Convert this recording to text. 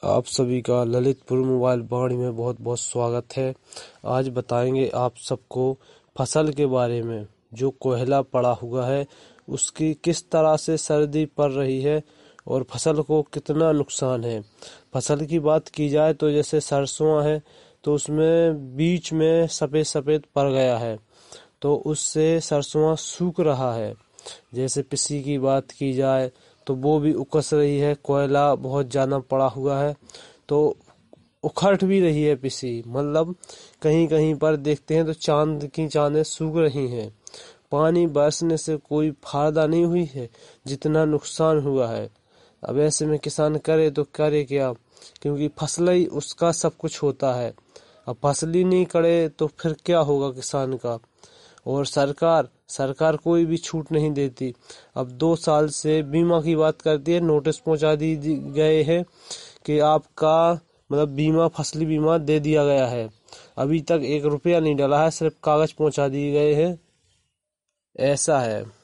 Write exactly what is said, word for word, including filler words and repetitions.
آپ سبھی کا للت پور موبائل باڑی میں بہت بہت سواگت ہے۔ آج بتائیں گے آپ سب کو فصل کے بارے میں۔ جو کوہلا پڑا ہوا ہے اس کی کس طرح سے سردی پڑ رہی ہے اور فصل کو کتنا نقصان ہے۔ فصل کی بات کی جائے تو جیسے سرسوں ہے تو اس میں بیچ میں سفید سفید پڑ گیا ہے تو اس سے سرسوں سوکھ رہا ہے۔ جیسے پسی کی بات کی جائے تو وہ بھی اکس رہی ہے، کوئلہ بہت زیادہ پڑا ہوا ہے تو اکھٹ بھی رہی ہے پسی، مطلب کہیں کہیں پر دیکھتے ہیں تو چاند کی چاندیں سوکھ رہی ہیں۔ پانی برسنے سے کوئی فائدہ نہیں ہوئی ہے جتنا نقصان ہوا ہے۔ اب ایسے میں کسان کرے تو کرے کیا، کیونکہ فصل ہی اس کا سب کچھ ہوتا ہے۔ اب فصل ہی نہیں کرے تو پھر کیا ہوگا کسان کا۔ اور سرکار سرکار کوئی بھی چھوٹ نہیں دیتی۔ اب دو سال سے بیمہ کی بات کرتی ہے، نوٹس پہنچا دی گئے ہیں کہ آپ کا مطلب بیمہ فصلی بیمہ دے دیا گیا ہے، ابھی تک ایک روپیہ نہیں ڈالا ہے، صرف کاغذ پہنچا دیے گئے ہیں۔ ایسا ہے۔